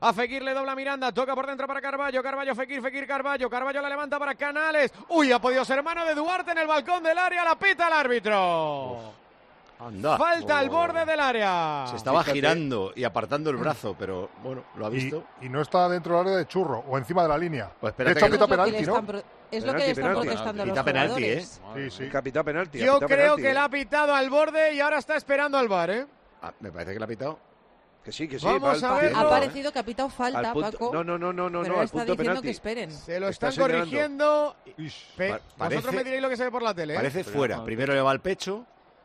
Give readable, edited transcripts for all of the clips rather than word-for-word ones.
A Fekir le dobla Miranda, toca por dentro para Carballo, Carballo, Fekir, Fekir, Carballo, Carballo la levanta para Canales. Uy, ha podido ser mano de Duarte en el balcón del área, la pita el árbitro. Anda. Falta al borde del área. Se estaba girando y apartando el brazo, pero bueno, lo ha visto. Y no está dentro del área de Churro, o encima de la línea. Pues de hecho, pita penalti, ¿no? Es lo que le están protestando los jugadores. Sí. Capitán penalti. Yo creo que la ha pitado al borde y ahora está esperando al VAR, ¿eh? Me parece que la ha pitado. Que sí. Vamos a ver. Ha parecido que ha pitado falta, Paco. No, pero al está punto diciendo penalti. que esperen. Se lo están corrigiendo. Vosotros me diréis lo que se ve por la tele, ¿eh? Parece fuera. Primero le va al pecho.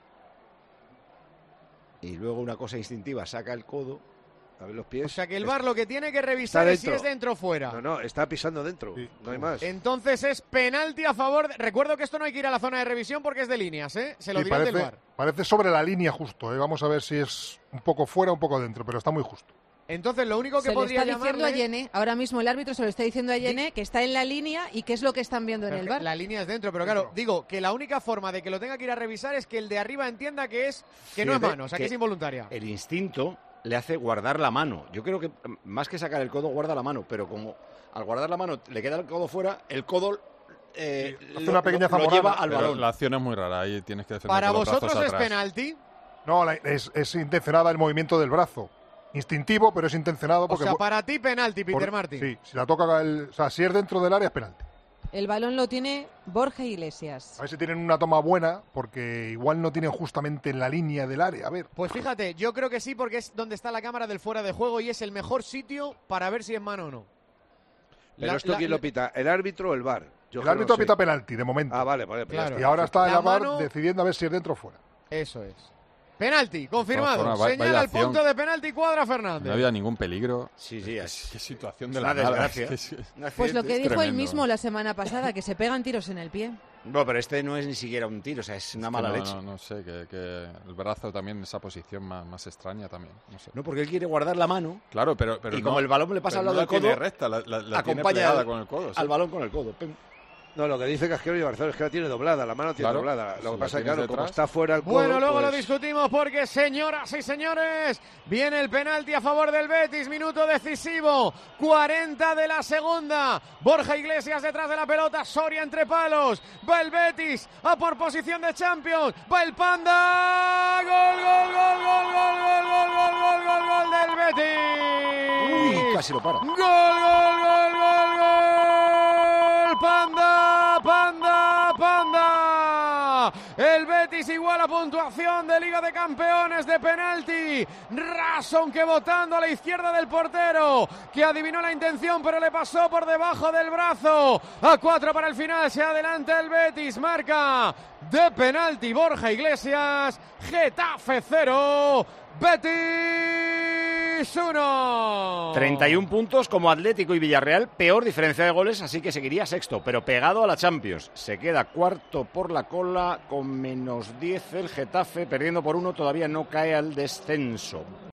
Y luego una cosa instintiva, saca el codo. A ver los pies. O sea que el VAR lo que tiene que revisar es si es dentro o fuera. No, está pisando dentro. Sí. No hay más. Entonces es penalti a favor. Recuerdo que esto no hay que ir a la zona de revisión porque es de líneas, ¿eh? Se lo dirán del VAR. Parece sobre la línea justo, ¿eh? Vamos a ver si es un poco fuera o un poco dentro, pero está muy justo. Entonces lo único que podría llamarle... Se lo está diciendo a Yene, ahora mismo el árbitro se lo está diciendo a Yene, que está en la línea y qué es lo que están viendo en el VAR. La línea es dentro, pero claro, digo que la única forma de que lo tenga que ir a revisar es que el de arriba entienda que no es mano, o sea que es involuntaria. El instinto le hace guardar la mano. Yo creo que más que sacar el codo, guarda la mano, pero como al guardar la mano le queda el codo fuera, el codo hace una pequeña lo lleva al balón. La acción es muy rara, ahí tienes que defender ¿Para con los vosotros brazos es atrás. penalti? No, es intencionada el movimiento del brazo. Instintivo, pero es intencionado. Porque, o sea, para ti penalti, Peter Martin. Sí, si la toca, o sea, si es dentro del área es penalti. El balón lo tiene Borja Iglesias. A ver si tienen una toma buena, porque igual no tienen justamente en la línea del área. A ver. Pues fíjate, yo creo que sí, porque es donde está la cámara del fuera de juego y es el mejor sitio para ver si es mano o no. Pero esto ¿quién lo pita? ¿El árbitro o el VAR? El árbitro pita penalti, de momento. Ah, vale. Claro. Y ahora está el VAR decidiendo a ver si es dentro o fuera. Eso es. Penalti, confirmado. Señala el punto de penalti, Cuadra Fernández. No había ningún peligro. Sí. Qué situación de la desgracia. Pues lo que dijo él mismo la semana pasada, que se pegan tiros en el pie. No, pero este no es ni siquiera un tiro, o sea, es una mala leche. No sé, que el brazo también en esa posición más extraña también. No sé. No, porque él quiere guardar la mano. Claro, pero y como el balón le pasa al lado del codo, tiene recta, la acompaña con el codo. Al balón con el codo. No, lo que dice Casquero y Barcelona es que la tiene doblada, la mano tiene doblada. Lo que pasa es que, claro, como está fuera el codo... Bueno, luego lo discutimos porque, señoras y señores, viene el penalti a favor del Betis, minuto decisivo, 40 de la segunda. Borja Iglesias detrás de la pelota, Soria entre palos, va el Betis a por posición de Champions, va el Panda, gol del Betis. Uy, casi lo para. Gol. Panda. El Betis iguala puntuación de Liga de Campeones de penalti. Rasson que botando a la izquierda del portero, que adivinó la intención pero le pasó por debajo del brazo. A 4 para el final, se adelanta el Betis, marca de penalti Borja Iglesias. Getafe 0, Betis 1. 31 puntos como Atlético y Villarreal, peor diferencia de goles, así que seguiría sexto, pero pegado a la Champions. Se queda cuarto por la cola con -10 el Getafe, perdiendo por 1, todavía no cae al descenso.